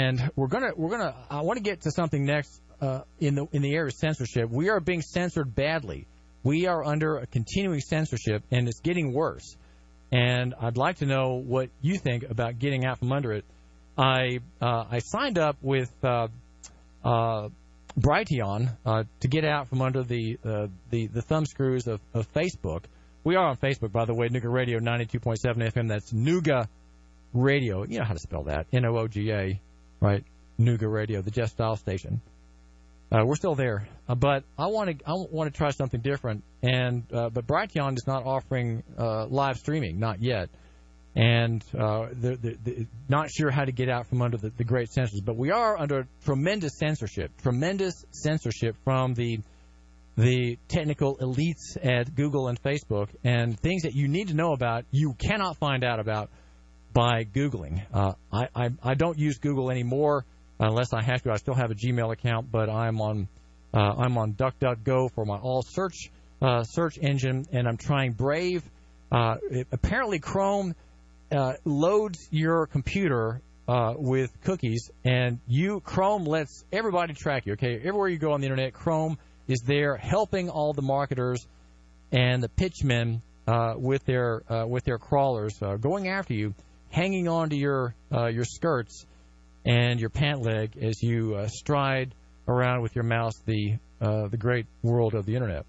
And I want to get to something next in the area of censorship. We are being censored badly. We are under a continuing censorship, and it's getting worse. And I'd like to know what you think about getting out from under it. I signed up with Brighteon to get out from under the thumbscrews of Facebook. We are on Facebook, by the way, Nooga Radio 92.7 FM. That's Nooga Radio. You know how to spell that. Nooga, right? Nooga Radio, the Jeff Style station. We're still there, but I want to try something different. And but Brighteon is not offering live streaming, not yet, and not sure how to get out from under the great censors. But we are under tremendous censorship from the technical elites at Google and Facebook, and things that you need to know about you cannot find out about by Googling. I don't use Google anymore. Unless I have to. I still have a Gmail account, but I'm on DuckDuckGo for my all search engine, and I'm trying Brave. Apparently, Chrome loads your computer with cookies, and Chrome lets everybody track you. Okay, everywhere you go on the internet, Chrome is there helping all the marketers and the pitchmen with their crawlers, going after you, hanging on to your skirts and your pant leg as you stride around with your mouse the great world of the internet.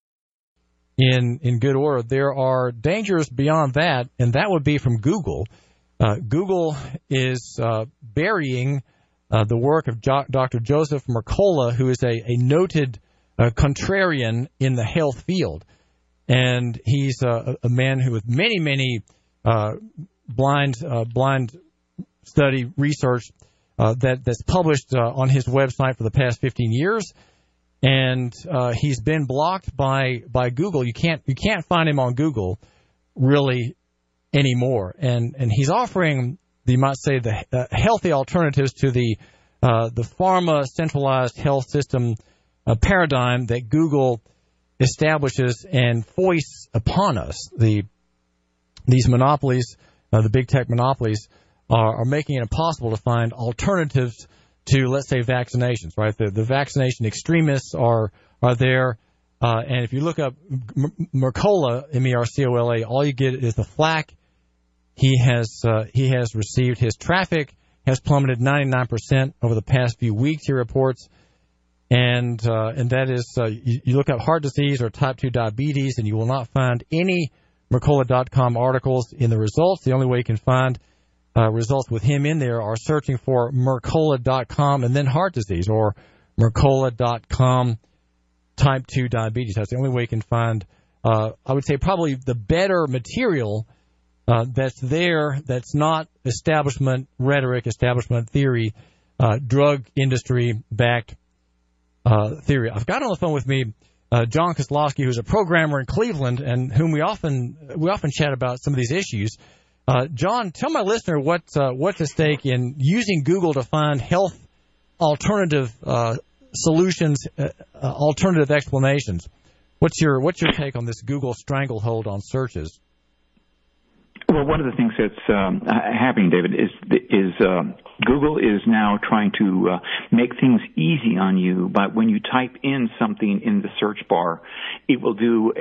In good order, there are dangers beyond that, and that would be from Google. Google is burying the work of Dr. Joseph Mercola, who is a noted contrarian in the health field, and he's a man who, with many blind study research that's published on his website for the past 15 years, and he's been blocked by Google. You can't find him on Google really anymore, and he's offering, you might say, the healthy alternatives to the pharma centralized health system paradigm that Google establishes and foists upon us. These monopolies, the big tech monopolies, are making it impossible to find alternatives to, let's say, vaccinations, right? The vaccination extremists are there. And if you look up Mercola, Mercola, all you get is the flack he has received. His traffic has plummeted 99% over the past few weeks, he reports. And that is, you look up heart disease or type 2 diabetes, and you will not find any Mercola.com articles in the results. The only way you can find results with him in there are searching for Mercola.com and then heart disease, or Mercola.com type 2 diabetes. That's the only way you can find, I would say, probably the better material that's there, that's not establishment rhetoric, establishment theory, drug industry-backed theory. I've got on the phone with me John Kozlowski, who's a programmer in Cleveland, and whom we often chat about some of these issues. John, tell my listener what's at stake in using Google to find health alternative solutions, alternative explanations. What's your take on this Google stranglehold on searches? Well, one of the things that's happening, David, is Google is now trying to make things easy on you. But when you type in something in the search bar, it will do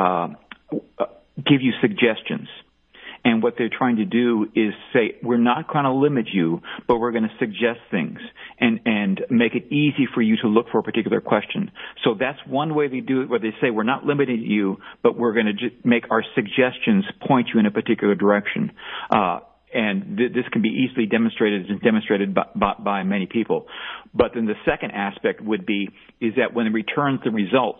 give you suggestions. And what they're trying to do is say, we're not going to limit you, but we're going to suggest things and make it easy for you to look for a particular question. So that's one way they do it, where they say, we're not limiting you, but we're going to make our suggestions point you in a particular direction. And this can be easily demonstrated by many people. But then the second aspect is that when it returns the results,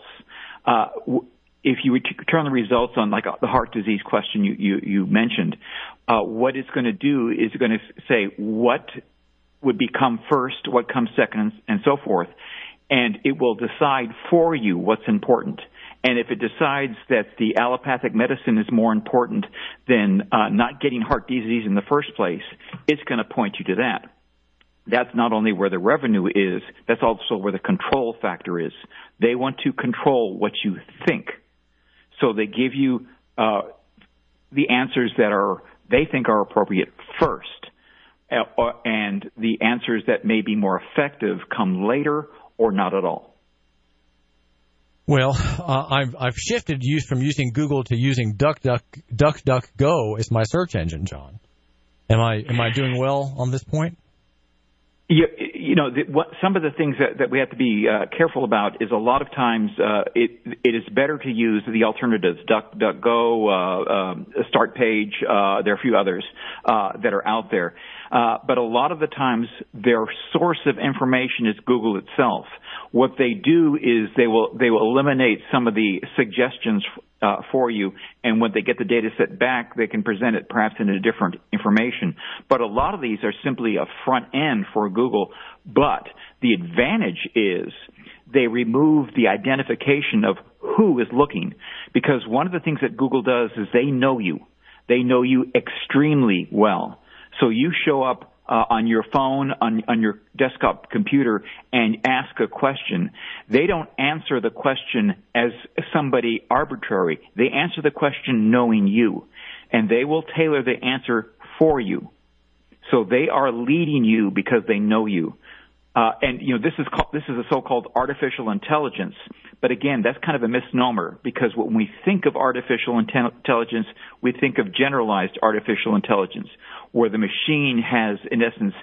if you return the results on like the heart disease question you mentioned, what it's going to do is going to say what would become first, what comes second, and so forth, and it will decide for you what's important. And if it decides that the allopathic medicine is more important than not getting heart disease in the first place, it's going to point you to that. That's not only where the revenue is, that's also where the control factor is. They want to control what you think. So they give you the answers that they think are appropriate first. and the answers that may be more effective come later or not at all. Well, I've shifted from using Google to using DuckDuckGo as my search engine, John. Am I doing well on this point? Some of the things that we have to be careful about is a lot of times it is better to use the alternatives, DuckDuckGo, Start Page. There are a few others that are out there. But a lot of the times their source of information is Google itself. What they do is they will eliminate some of the suggestions for you, and when they get the data set back, they can present it perhaps in a different information. But a lot of these are simply a front end for Google. But the advantage is they remove the identification of who is looking, because one of the things that Google does is they know you. They know you extremely well. So you show up on your phone, on your desktop computer, and ask a question. They don't answer the question as somebody arbitrary. They answer the question knowing you, and they will tailor the answer for you. So they are leading you because they know you. This is a so-called artificial intelligence. But again, that's kind of a misnomer, because when we think of artificial intelligence, we think of generalized artificial intelligence, where the machine has, in essence,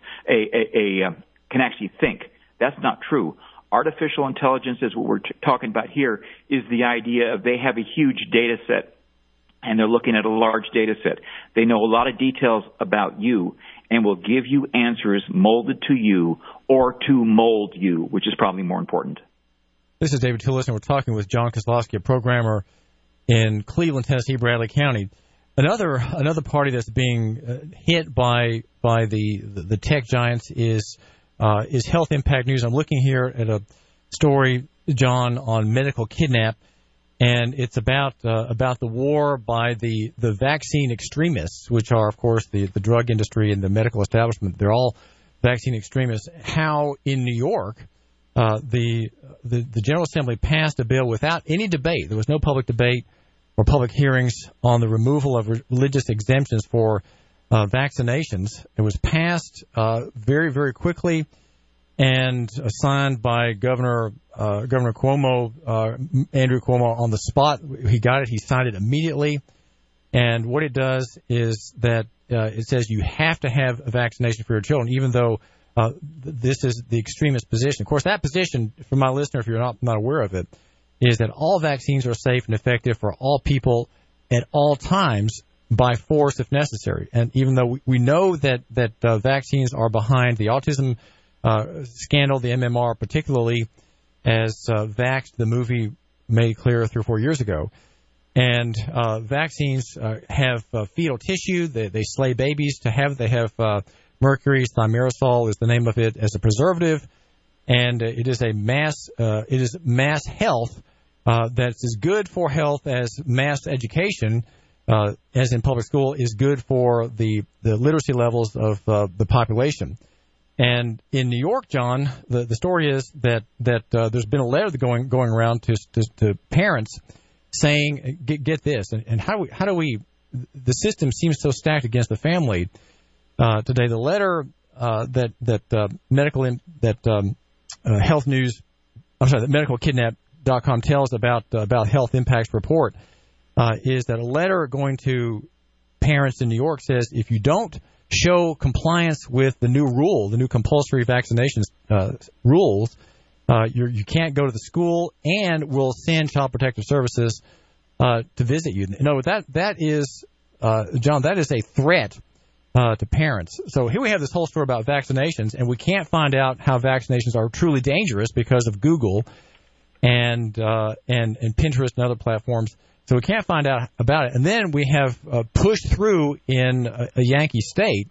can actually think. That's not true. Artificial intelligence, is what we're talking about here, is the idea of they have a huge data set, and they're looking at a large data set. They know a lot of details about you, and will give you answers molded to you or to mold you, which is probably more important. This is David Tillis, and we're talking with John Kozlowski, a programmer in Cleveland, Tennessee, Bradley County. Another party that's being hit by the tech giants is Health Impact News. I'm looking here at a story, John, on medical kidnap, and it's about the war by the vaccine extremists, which are, of course, the drug industry and the medical establishment. They're all vaccine extremists. How in New York the General Assembly passed a bill without any debate. There was no public debate or public hearings on the removal of religious exemptions for vaccinations. It was passed very, very quickly and signed by Governor Cuomo, Andrew Cuomo, on the spot. He got it. He signed it immediately. And what it does is that it says you have to have a vaccination for your children, even though this is the extremist position. Of course, that position, for my listener, if you're not aware of it, is that all vaccines are safe and effective for all people at all times by force if necessary. And even though we know that vaccines are behind the autism scandal, the MMR, particularly as Vaxxed, the movie, made clear 3 or 4 years ago. And vaccines have fetal tissue. They slay babies to have. They have mercury. Thimerosal is the name of it, as a preservative. And it is mass health that's as good for health as mass education, as in public school, is good for the literacy levels of the population. And in New York, John, the story is that there's been a letter going around to parents saying, get this, and how do we the system seems so stacked against the family today. The letter that Health News, that medicalkidnap.com tells about Health Impacts Report is that a letter going to parents in New York says, if you don't show compliance with the new compulsory vaccinations rules, you can't go to the school, and we'll send Child Protective Services to visit you. No, that is, John, that is a threat to parents. So here we have this whole story about vaccinations, and we can't find out how vaccinations are truly dangerous because of Google and Pinterest and other platforms. So we can't find out about it. And then we have pushed through in a Yankee state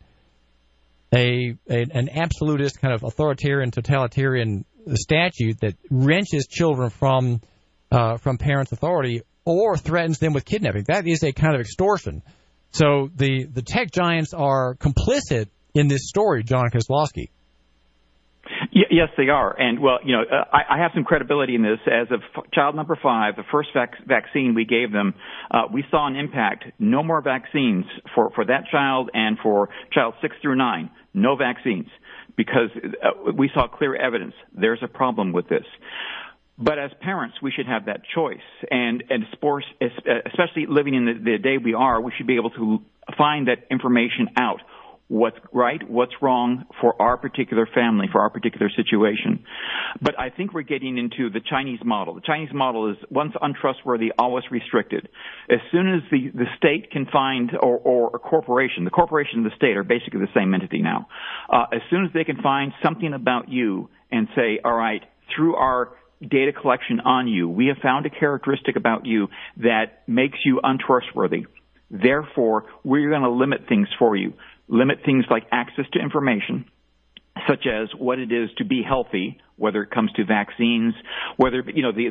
an absolutist kind of authoritarian, totalitarian statute that wrenches children from parents' authority or threatens them with kidnapping. That is a kind of extortion. So the tech giants are complicit in this story, John Kozlowski. Yes, they are. And, well, I have some credibility in this. As of child number 5, the first vaccine we gave them, we saw an impact. No more vaccines for that child and for child 6 through 9. no vaccines, because we saw clear evidence. There's a problem with this. But as parents, we should have that choice. And sports, especially living in the day we are, we should be able to find that information out. What's right, what's wrong for our particular family, for our particular situation. But I think we're getting into the Chinese model. The Chinese model is once untrustworthy, always restricted. As soon as the state can find, or a corporation, the corporation and the state are basically the same entity now. As soon as they can find something about you and say, all right, through our data collection on you, we have found a characteristic about you that makes you untrustworthy. Therefore, we're going to limit things for you. Limit things like access to information, such as what it is to be healthy, whether it comes to vaccines, whether, you know,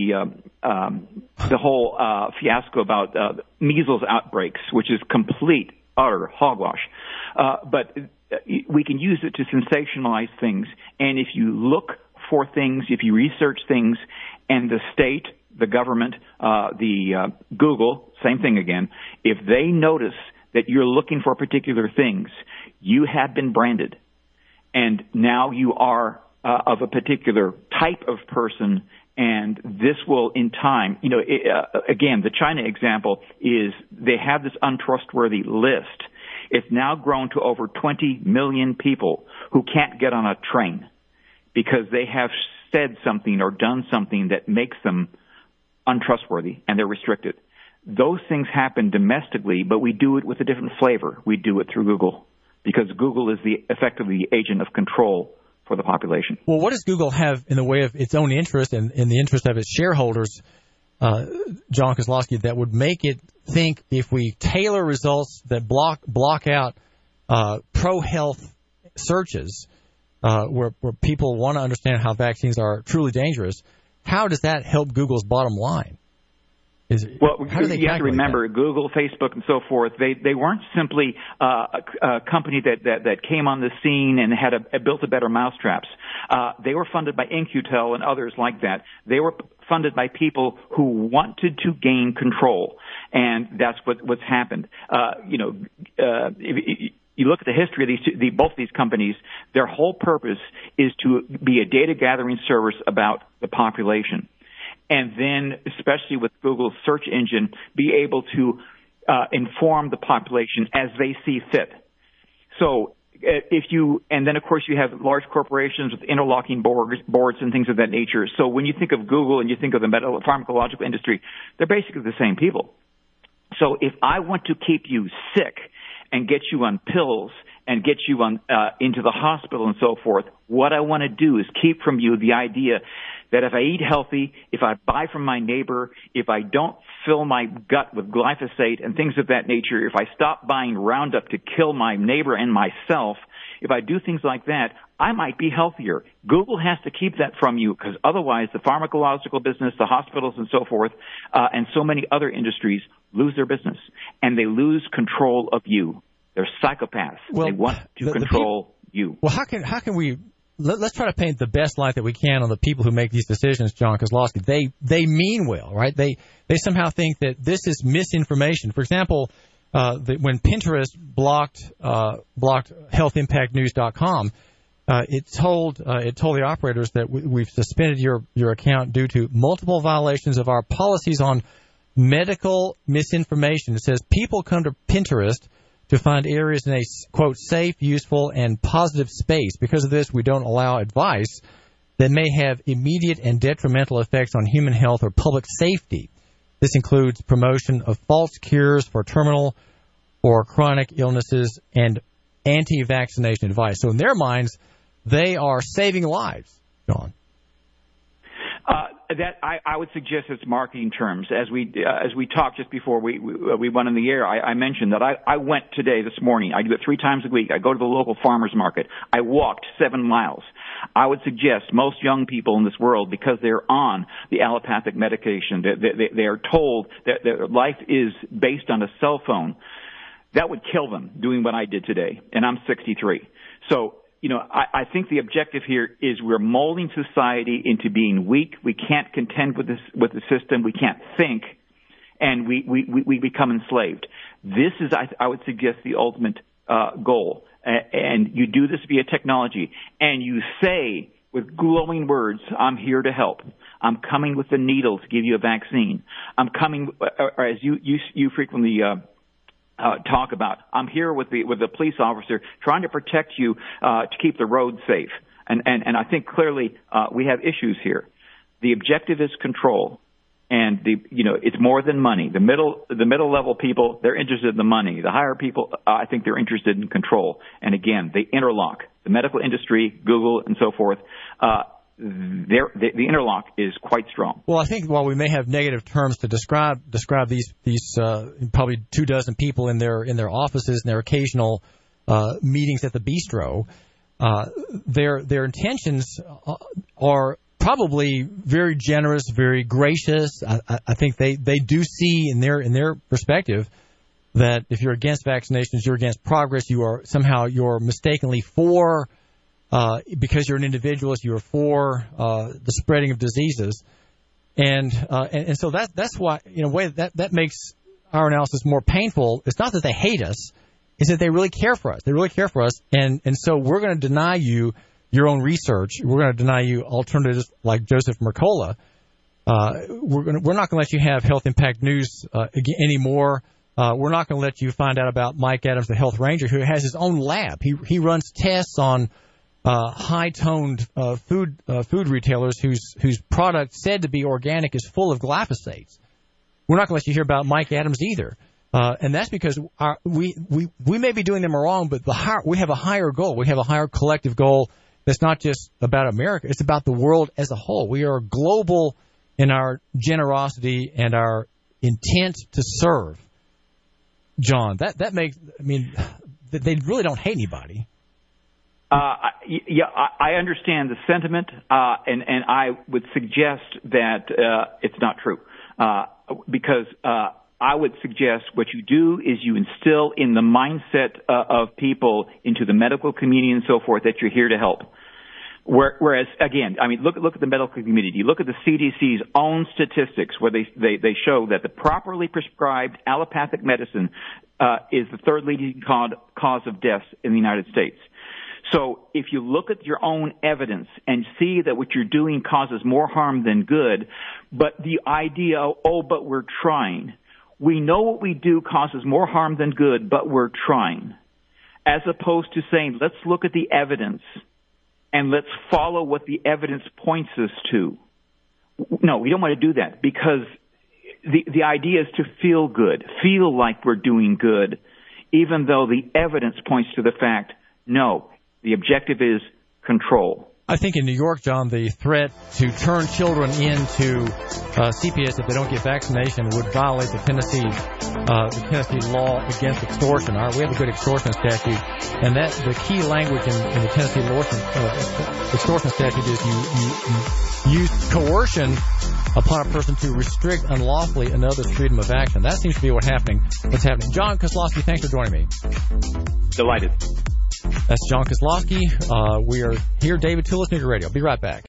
the whole fiasco about measles outbreaks, which is complete, utter hogwash. But we can use it to sensationalize things. And if you look for things, if you research things, and the state, the government, Google, same thing again, if they notice that you're looking for particular things, you have been branded. And now you are of a particular type of person, and this will, in time, you know, again, the China example is they have this untrustworthy list. It's now grown to over 20 million people who can't get on a train because they have said something or done something that makes them untrustworthy, and they're restricted. Those things happen domestically, but we do it with a different flavor. We do it through Google, because Google is effectively the agent of control for the population. Well, what does Google have in the way of its own interest and in the interest of its shareholders, John Kozlowski, that would make it think if we tailor results that block out pro-health searches where people want to understand how vaccines are truly dangerous, how does that help Google's bottom line? Well, you have to remember, that? Google, Facebook, and so forth, they weren't simply a company that came on the scene and had built a better mousetraps. They were funded by In-Q-Tel and others like that. They were funded by people who wanted to gain control, and that's what's happened. If you look at the history of both these companies, their whole purpose is to be a data gathering service about the population. And then, especially with Google's search engine, be able to inform the population as they see fit. So and then of course you have large corporations with interlocking boards and things of that nature. So when you think of Google and you think of the pharmacological industry, they're basically the same people. So if I want to keep you sick and get you on pills and get you on into the hospital and so forth, what I want to do is keep from you the idea that if I eat healthy, if I buy from my neighbor, if I don't fill my gut with glyphosate and things of that nature, if I stop buying Roundup to kill my neighbor and myself, if I do things like that, I might be healthier. Google has to keep that from you, because otherwise the pharmacological business, the hospitals and so forth, and so many other industries lose their business, and they lose control of you. They're psychopaths. Well, they want to control you. Well, how can we... Let's try to paint the best light that we can on the people who make these decisions, John Kozlowski. They mean well, right? They somehow think that this is misinformation. For example, when Pinterest blocked healthimpactnews.com, it told the operators that we've suspended your account due to multiple violations of our policies on medical misinformation. It says people come to Pinterest to find areas in a, quote, safe, useful, and positive space. Because of this, we don't allow advice that may have immediate and detrimental effects on human health or public safety. This includes promotion of false cures for terminal or chronic illnesses and anti-vaccination advice. So in their minds, they are saving lives, John. That I would suggest it's marketing terms. As we talked just before we went on the air, I mentioned that I went today, this morning. I do it 3 times a week. I go to the local farmers market. I walked 7 miles. I would suggest most young people in this world, because they're on the allopathic medication, they are told that their life is based on a cell phone. That would kill them doing what I did today, and I'm 63. So, I think the objective here is we're molding society into being weak. We can't contend with the system. We can't think, and we become enslaved. This is, I would suggest, the ultimate goal, and you do this via technology, and you say with glowing words, I'm here to help. I'm coming with the needle to give you a vaccine. I'm coming, or as you frequently talk about, I'm here with the police officer trying to protect you to keep the road safe. And I think clearly we have issues here. The objective is control. And it's more than money. The middle level people, they're interested in the money. The higher people, I think they're interested in control. And again, they interlock. The medical industry, Google, and so forth, the interlock is quite strong. Well, I think while we may have negative terms to describe these probably 24 people in their offices and their occasional meetings at the bistro, their intentions are probably very generous, very gracious. I think they do see in their perspective that if you're against vaccinations, you're against progress. You're mistakenly for because you're an individualist. You're for the spreading of diseases, and so that's why in a way that makes our analysis more painful. It's not that they hate us; it's that they really care for us. They really care for us, and so we're going to deny you your own research. We're going to deny you alternatives like Joseph Mercola. We're not going to let you have Health Impact News anymore. We're not going to let you find out about Mike Adams, the health ranger, who has his own lab. He runs tests on high-toned food retailers whose product said to be organic is full of glyphosates. We're not going to let you hear about Mike Adams either. And that's because we may be doing them wrong, but we have a higher goal. We have a higher collective goal. It's not just about America. It's about the world as a whole. We are global in our generosity and our intent to serve. John, that makes, they really don't hate anybody. I understand the sentiment, and I would suggest that it's not true, because I would suggest what you do is you instill in the mindset of people into the medical community and so forth that you're here to help. Whereas, again, look at the medical community. Look at the CDC's own statistics where they show that the properly prescribed allopathic medicine is the third leading cause of deaths in the United States. So if you look at your own evidence and see that what you're doing causes more harm than good, but the idea, but we're trying. We know what we do causes more harm than good, but we're trying. As opposed to saying, let's look at the evidence and let's follow what the evidence points us to. No, we don't want to do that because the idea is to feel good, feel like we're doing good, even though the evidence points to the fact, no, the objective is control. I think in New York, John, the threat to turn children into CPS if they don't get vaccination would violate the Tennessee law against extortion. We have a good extortion statute, and the key language in the Tennessee extortion statute is you use coercion upon a person to restrict unlawfully another's freedom of action. That seems to be what's happening. John Kozlowski, thanks for joining me. Delighted. That's John Kozlowski. We are here, David Toulis, News Radio. Be right back.